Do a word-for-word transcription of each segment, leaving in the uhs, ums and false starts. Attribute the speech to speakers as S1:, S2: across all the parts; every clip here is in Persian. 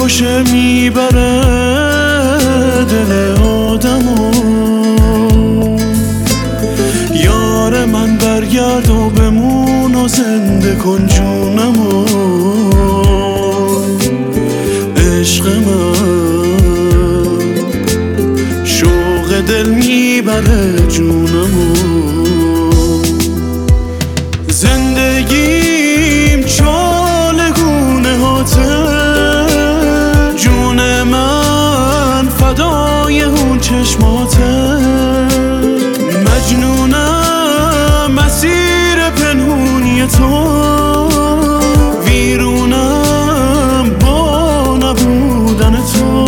S1: میکشه میبره دل آدمو. یار من برگرد و بمون و زنده کن جونمو. عشق من شوق دل میبره جونمو. زندگیم چالگونه هاته، جون من فدای اون چشماته. مجنونم مسیر پنهونی تو، ویرونم با نبودن تو.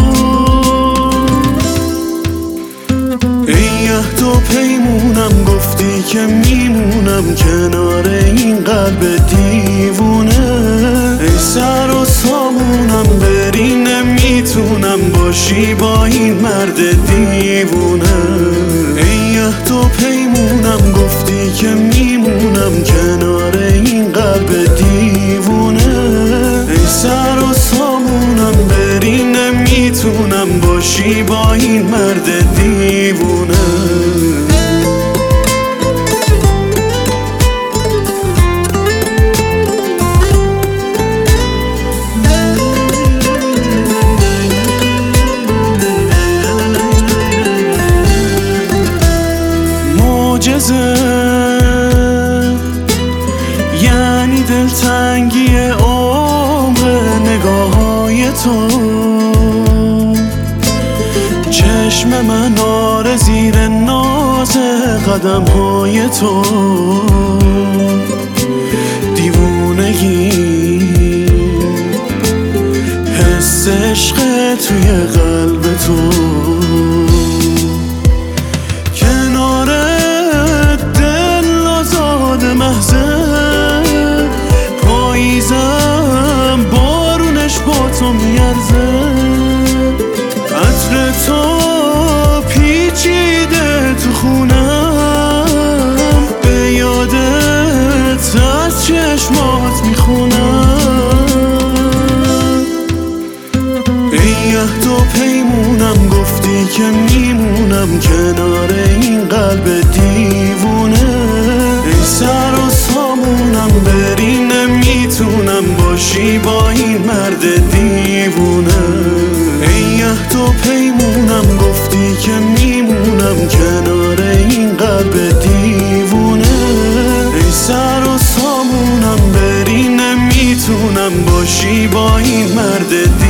S1: ای عهد و پیمونم گفتی که میمونم کنار این قلب دیوونه. ای سر و سامونم بری نمیتونم باشی با این مرد دیوونه. ای عهد و پیمونم گفتی که میمونم کنار این قلب دیوونه. ای سر و سامونم بری نمیتونم باشی با این مرد دیوونه. یعنی دلتنگی عمر نگاه‌های تو. چشم من آره زیر ناز قدم‌های تو. دیوونگی حس عشق توی قلب تو. پاییزم بارونش با تو میارزه. عطر تو پیچیده تو خونم، به یادت از چشمات میخونم. ای عهد و پیمونم گفتی که میمونم کنار این قلب دیوونه. ای سر و سامونم بری نمیتونم باشی با این مرد دیوونه. ای عهد و پیمونم گفتی که میمونم کنار این قلب دیوونه. ای سر و سامونم بری نمیتونم باشی با این مرد دیوونه.